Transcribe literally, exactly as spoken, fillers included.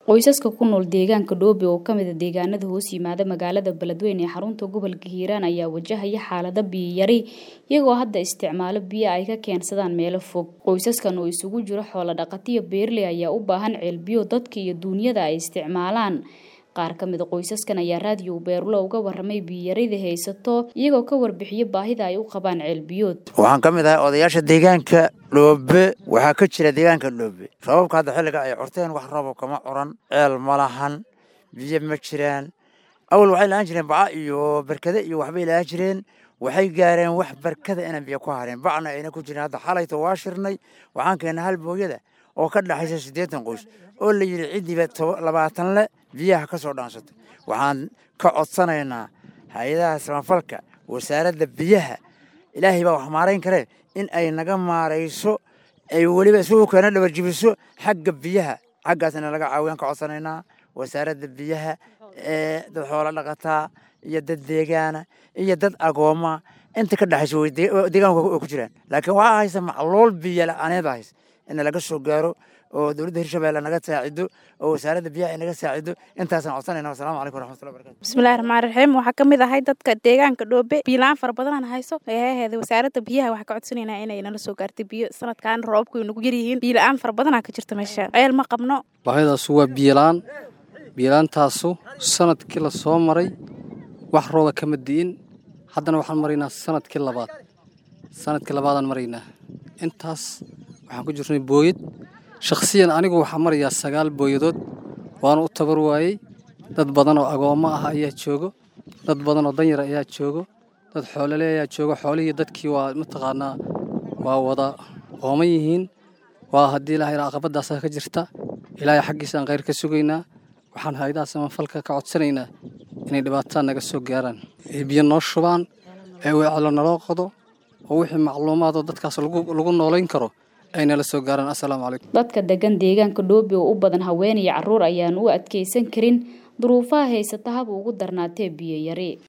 Qoysaska ku nool deegaanka Doobe oo ka mid ah deegaanada hoos yimaada magaalada Beledweyne ee xarunta gobolka Hiiraan ayaa wajahaya xaalada biyo yari iyagoo hadda isticmaalo biyo ay ka keensadaan meelo fog. Qoysaskan oo isugu jira xoolo dhaqato iyo beerley ayaa u baahan ceel biyo dadka iyo duunyada ay isticmaalaan. Qaar ka mid ah qoysaskan ayaa raadiyo Beerulo uga warramay biyo yarida haysato iyagoo ka warbixiyay baahida ay u qabaan ceel biyood. Waxaan ka mid ahay odayaasha deegaanka Doobe waxaa ka jira deegaanka Doobe sababka hadda xilliga ay curteen wax roob kama curan ceel ma lahan biyo ma jiraan awal waxay laan jireen baca iyo barkada iyo waxbay laan jireen waxay gaareen wax barkada inaan biyo ku hareen bacna ayna ku jireen hadda xalayto waa shirnay waxaan keenay hal booyada oo ka dhaxaysa siddeetan qoys oo la yiri cidiba labaatan le biyaha ka soo dhaansato waxaan ka codsanaynaa hay'adaha samafalka wasaaradda biyaha ilaahay baa wax maareyn kare in ay naga maareyso ay waliba soo kana dhabar jibiso xagga biyaha xaggaasna laga caawin ka codsanaynaa wasaaradda biyaha ee dad xoolo dhaqata iyo dad deegaana iyo dad agooma inta ka dhaxayso deegaanka ku jiraan laakiin waxa haysa macluul biyo la'aaneed haysa in laga soo gaaro oo dawladda Hirshabeelle naga saacido oo wasaaradda biyaha naga saacido intaasaan codsanaynaa. Assalaamu calaykum waraxmatullaahi wabarakaatuh. Bismillaahi rahmaani rahiim. Waxa kamid ahay dadka deegaanka Doobe biyo la'aan fara badan hayso ee wasaaradda biyaha waxa ka codsanaynaa inay nala soo gaarto biyo sanadkan roobku nagu yar yihiin biyo la'aan fara badan ka jirta meesha ceel ma qabno. Baahidaas waa biyo la'aan biyo la'aantaasu sanadkii la soo maray wax rooba kama diin haddana waxaan maraynaa sanadkii labaad sanadkii labaadaan maraynaa intaas waxaan ku jirnay booyad shakhsiyan anigu waxaan marayaa sagaal booyadood waan u tabar waayay dad badan oo agooma ah ayaa joogo dad badan oo danyar ayaa joogo dad xoolole ayaa joogo xoolihii dadkii waa mataqaanaa waa wada ooman yihiin waa haddii ilaahay caqabadaas ka jirta ilaahay xaggiisa aan khayr ka sugaynaa waxaan hay'adaha samafalka ka codsanaynaa inay dhibaatada naga soo gaaraan ee biyo noo shubaan ee waclo naloo qodo oo wixii macluumaad oo dadkaas lagu lagu nooleyn karo ayna la soo gaaraan. Assalaamu calaykum. Dadka degan deegaanka Doobe oo u badan haween iyo carruur ayaan u adkeysan karin duruufaha haysata hab ugu darnaatay biyo yari.